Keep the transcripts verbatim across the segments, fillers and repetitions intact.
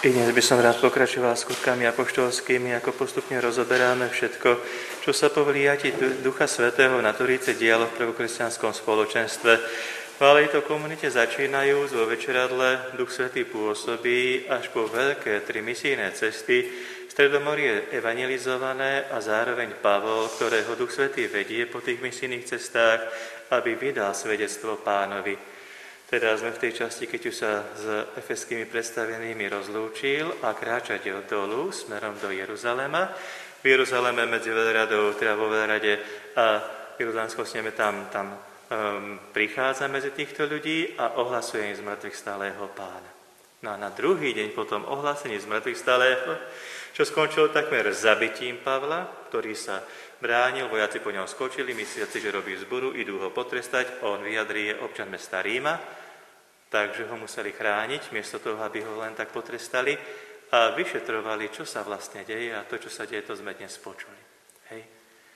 I dnes by som rád pokračoval skutkami apoštolskými, ako postupne rozoberáme všetko, čo sa po vliati Ducha Svätého na Turíce dialo v prvokresťanskom spoločenstve. V malejto komunite začínajúc vo večeradle Duch Svätý pôsobí až po veľké tri misijné cesty, Stredomorie evangelizované a zároveň Pavol, ktorého Duch Svätý vedie po tých misijných cestách, aby vydal svedectvo Pánovi. Teda sme v tej časti, keď už sa s efeskými predstavenými rozlúčil a kráča dolu smerom do Jeruzalema. V Jeruzaleme medzi veľradou, teda vo veľrade a Jeruzalemskom sneme tam, tam um, prichádza medzi týchto ľudí a ohlasuje im z mŕtvych stálého Pána. No a na druhý deň potom ohlásení z mŕtvych stálého, čo skončilo takmer zabitím Pavla, ktorý sa bránil, vojaci po ňom skočili, mysliaci, že robí zburu, idú ho potrestať, on vyjadrí, je občan mesta Ríma, takže ho museli chrániť, miesto toho, aby ho len tak potrestali a vyšetrovali, čo sa vlastne deje a to, čo sa deje, to sme dnes počuli. Hej.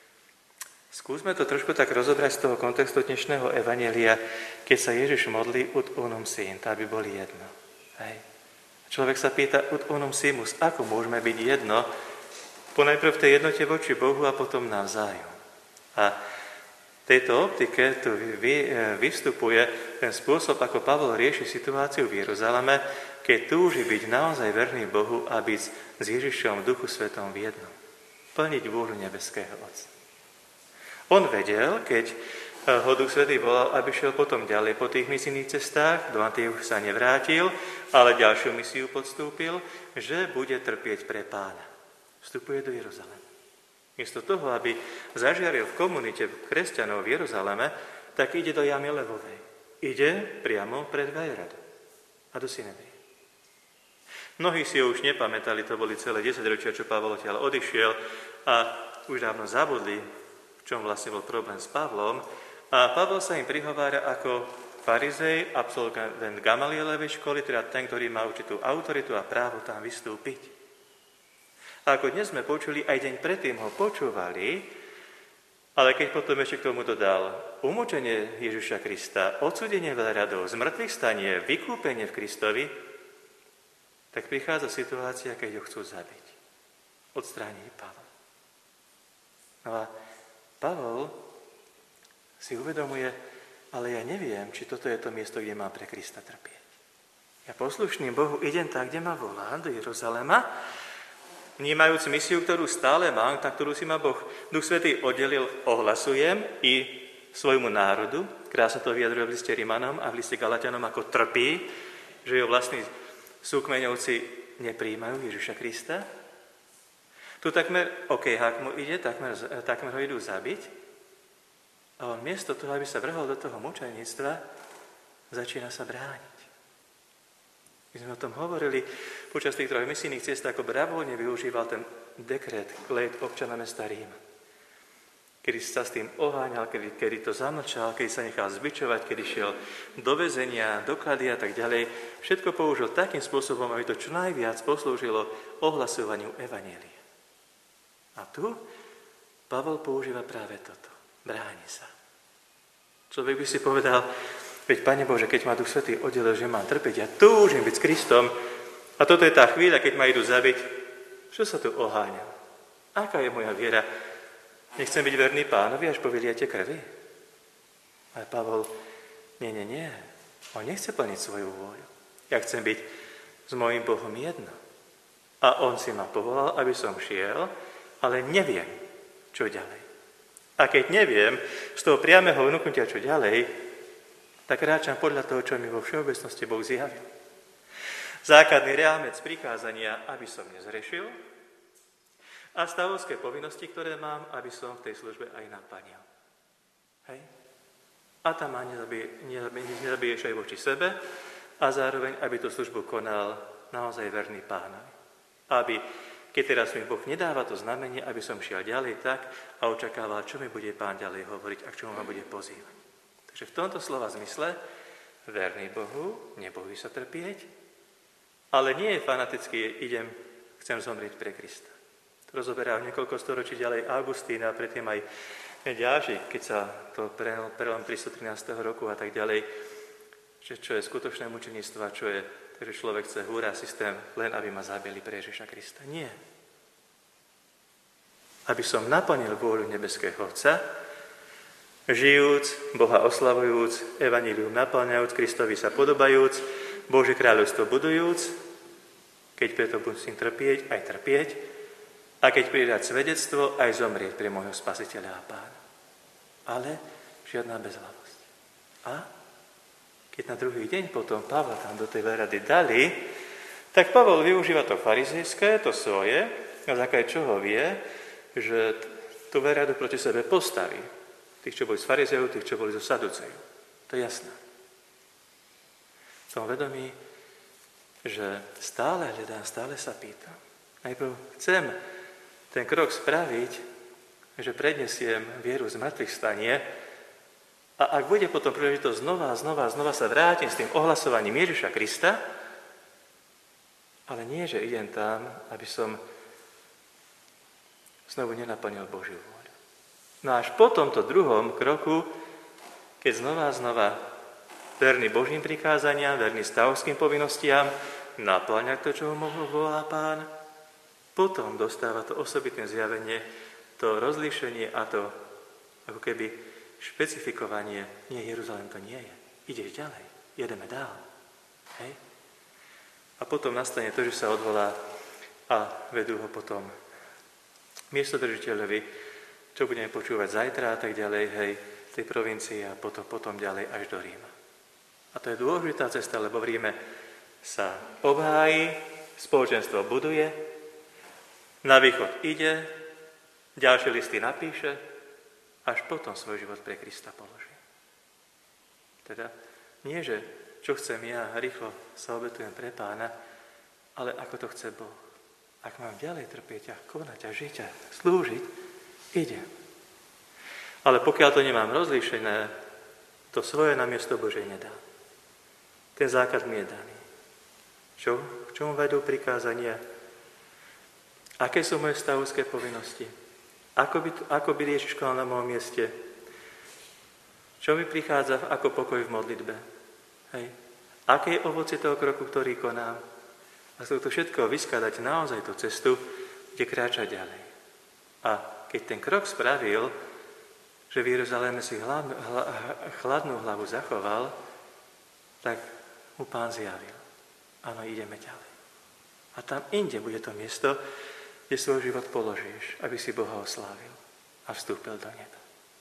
Skúsme to trošku tak rozobrať z toho kontextu dnešného evanjelia, keď sa Ježiš modlí ut unum sint, aby boli jedno. Hej. Človek sa pýta ut unum simus, ako môžeme byť jedno, ponajprv v tej jednote voči Bohu a potom navzájom. A v tejto optike tu vy, vystupuje ten spôsob, ako Pavol rieši situáciu v Jeruzaleme, keď túži byť naozaj verný Bohu a byť s Ježišom v Duchu Svetom v jednom. Plniť vôľu nebeského Otca. On vedel, keď ho Duch Svätý volal, aby šiel potom ďalej po tých misijných cestách, do Antiochu sa nevrátil, ale ďalšiu misiu podstúpil, že bude trpieť pre Pána. Vstupuje do Jeruzalema. Miesto toho, aby zažiaril v komunite kresťanov v Jeruzaleme, tak ide do jamy levovej. Ide priamo pred Veľradom a do Synedrie. Mnohí si ho už nepamätali, to boli celé desaťročia, čo Pavol odtiaľ odišiel a už dávno zabudli, v čom vlastne bol problém s Pavlom. A Pavol sa im prihovára ako farizej, absolvent Gamalielovej školy, teda ten, ktorý má určitú autoritu a právo tam vystúpiť. A ako dnes sme počuli, aj deň predtým ho počúvali, ale keď potom ešte k tomu dodal umúčenie Ježiša Krista, odsúdenie veľradov, zmrtvých stanie, vykúpenie v Kristovi, tak prichádza situácia, keď ho chcú zabiť. Odstrániť Pavla. No a Pavol si uvedomuje, ale ja neviem, či toto je to miesto, kde mám pre Krista trpieť. Ja poslušným Bohu idem tak, kde ma volá, do Jeruzalema, vnímajúc misiu, ktorú stále mám, na ktorú si ma Boh Duch Svätý oddelil, ohlasujem i svojmu národu, krásne to vyjadruje v liste Rimanom a v liste Galatianom, ako trpí, že jeho vlastní súkmeňovci nepríjmajú Ježiša Krista. Tu takmer, ok, hák mu ide, takmer, takmer ho idú zabiť a on miesto toho, aby sa vrhol do toho mučenictva, začína sa brániť. My sme o tom hovorili počas tých troch misijných ciest, ako bravolne využíval ten dekret klejt občana mesta Ríma. Kedy sa s tým oháňal, kedy, kedy to zamlčal, kedy sa nechal zbičovať, kedy šiel do väzenia, doklady a tak ďalej. Všetko použil takým spôsobom, aby to čo najviac poslúžilo ohlasovaniu evanjelia. A tu Pavol používa práve toto. Bráni sa. Človek by si povedal, veď, Pane Bože, keď ma Duch Svätý oddelil, že mám trpeť, ja túžim byť s Kristom a toto je tá chvíľa, keď ma idú zabiť. Čo sa tu oháňam? Aká je moja viera? Nechcem byť verný Pánovi až po vyliate krvi? Ale Pavol, nie, nie, nie. On nechce plniť svoju vôľu. Ja chcem byť s mojím Bohom jedno. A on si ma povolal, aby som šiel, ale neviem, čo ďalej. A keď neviem z toho priameho vnúknutia, čo ďalej, tak kráčam podľa toho, čo mi vo všeobecnosti Boh zjavil. Základný rámec prikázania, aby som nezrešil, a stavovské povinnosti, ktoré mám, aby som v tej službe aj naplnil. Hej? A tam ma nezabije, nezabiješ aj voči sebe a zároveň, aby tú službu konal naozaj verný Pánovi. Aby, keď teraz mi Boh nedáva to znamenie, aby som šiel ďalej tak a očakával, čo mi bude Pán ďalej hovoriť a k čomu ma bude pozývať. Takže v tomto slova zmysle verný Bohu, nebojí sa trpieť, ale nie je fanatický, idem, chcem zomrieť pre Krista. To rozoberá niekoľko storočí ďalej Augustín a predtým aj ďalší, keď sa to prelom tristotrinásť roku a tak ďalej, že čo je skutočné mučenictvo a čo je takže človek chce húra systém, len aby ma zabili pre Ježiša Krista. Nie. Aby som naplnil vôľu nebeského Otca, žijúc, Boha oslavujúc, evanjelium naplňajúc, Kristovi sa podobajúc, Božie kráľovstvo budujúc, keď preto musím trpieť, aj trpieť, a keď pridať svedectvo, aj zomrieť pre môjho Spasiteľa a Pána. Ale žiadna bezhlavosť. A keď na druhý deň potom Pavla tam do tej verady dali, tak Pavol využíva to farizejské, to svoje, na základe čoho vie, že tú veradu proti sebe postaví. Tých, čo boli z farizejov, tých, čo boli zo saducejov. To je jasné. Som vedomý, že stále hľadám, stále sa pýtam. Najprv chcem ten krok spraviť, že prednesiem vieru z mŕtvych stanie, a ak bude potom príležitosť znova a znova a znova sa vrátim s tým ohlasovaním Ježiša Krista, ale nie, že idem tam, aby som znovu nenaplnil Božiu vôľu. No až po tomto druhom kroku, keď znova a znova verný Božím prikázaniam, verný stavovským povinnostiam, naplňať to, čo mu volá Pán, potom dostáva to osobitné zjavenie, to rozlíšenie a to ako keby špecifikovanie, nie, Jeruzalém to nie je. Ideš ďalej, jedeme dál. Hej? A potom nastane to, že sa odvolá a vedú ho potom miestodržiteľovi, čo budeme počúvať zajtra a tak ďalej, hej, v tej provincii a potom, potom ďalej až do Ríma. A to je dôležitá cesta, lebo v Ríme sa obhájí, spoločenstvo buduje, na východ ide, ďalšie listy napíše, až potom svoj život pre Krista položí. Teda nie, že čo chcem ja, rýchlo sa obetujem pre Pána, ale ako to chce Boh. Ak mám ďalej trpieť a konať a žiť a slúžiť, idem. Ale pokiaľ to nemám rozlíšené, to svoje na miesto Božej nedá. Ten zákaz mi je daný. Čo? K čomu vedú prikázania? Aké sú moje stavovské povinnosti? Ako by, ako by Ježiš konal na mojom mieste? Čo mi prichádza ako pokoj v modlitbe? Hej. Aké je ovocie toho kroku, ktorý konám? A z toho všetko vyskladať naozaj tú cestu, kde kráča ďalej. A keď ten krok spravil, že v Jeruzaléme si hlavnú, hla, chladnú hlavu zachoval, tak mu Pán zjavil. Áno, ideme ďalej. A tam inde bude to miesto, kde svoj život položíš, aby si Boha oslávil a vstúpil do neba.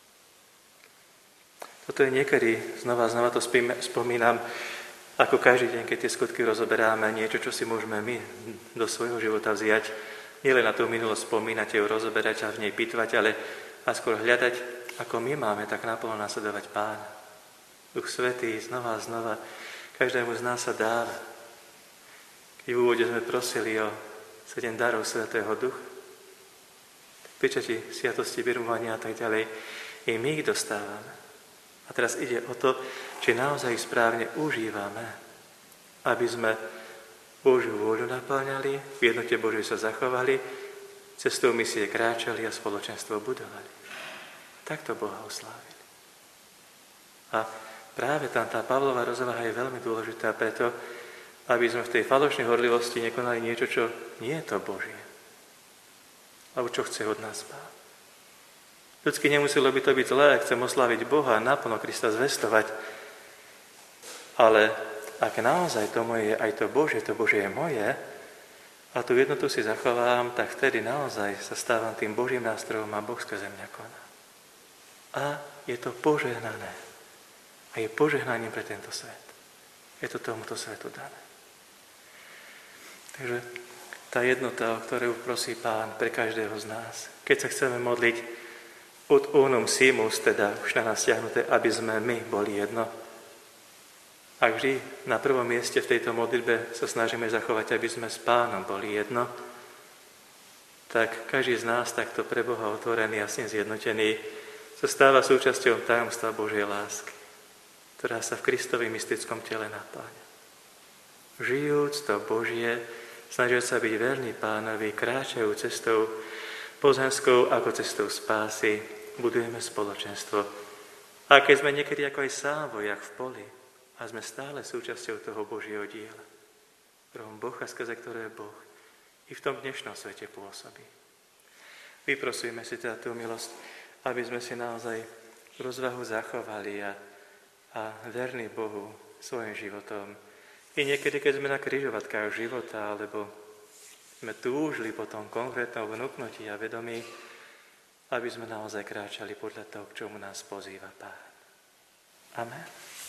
Toto je niekedy, znova a znova to spomínam, ako každý deň, keď tie skutky rozoberáme, niečo, čo si môžeme my do svojho života vziať, nielen na tú minulosť spomínať, ju rozoberať a v nej pýtvať, ale a skôr hľadať, ako my máme tak naplno nasledovať Pána. Duch Svätý znova a znova každému z nás sa dáva. Keď v úvode sme prosili o sedem darov Svätého Ducha, pečati sviatosti birmovania a tak ďalej, i my ich dostávame. A teraz ide o to, či naozaj správne užívame, aby sme Božiu vôľu naplňali, v jednote Božej sa zachovali, cestou misie kráčali a spoločenstvo budovali. Takto Boha oslávili. A práve tam tá Pavlova rozvaha je veľmi dôležitá preto, aby sme v tej falošnej horlivosti nekonali niečo, čo nie je to Božie. Alebo čo chce od nás Pán. Ľudsky nemuselo by to byť zlé, ak chcem osláviť Boha a naplno Krista zvestovať. Ale ak naozaj to moje je aj to Božie, to Božie je moje, a tú jednotu si zachovám, tak vtedy naozaj sa stávam tým Božím nástrojom a Boh skrze mňa koná. A je to požehnané. A je požehnaním pre tento svet. Je to tomuto svetu dané. Takže tá jednota, o ktorú prosí Pán pre každého z nás, keď sa chceme modliť ut unum simus, teda už na nás stiahnuté, aby sme my boli jedno. A vždy na prvom mieste v tejto modlitbe sa snažíme zachovať, aby sme s Pánom boli jedno, tak každý z nás takto pre Boha otvorený a s ním zjednotený sa stáva súčasťou tajomstva Božej lásky, ktorá sa v Kristovi mystickom tele napáňa. Žijúc to Božie, snažiac sa byť verný Pánovi, kráčajú cestou pozemskou ako cestou spásy, budujeme spoločenstvo. A keď sme niekedy ako aj sám vojak v poli a sme stále súčasťou toho Božieho diela. ktorom Boh a skrze ktoré Boh i v tom dnešnom svete pôsobí. Vyprosujeme si teda tú milosť, aby sme si naozaj rozvahu zachovali a, a verní Bohu svojim životom. I niekedy, keď sme na križovatkách života, alebo sme túžili po tom konkrétnom vnúknutí a vedomí, aby sme naozaj kráčali podľa toho, k čomu nás pozýva Pán. Amen.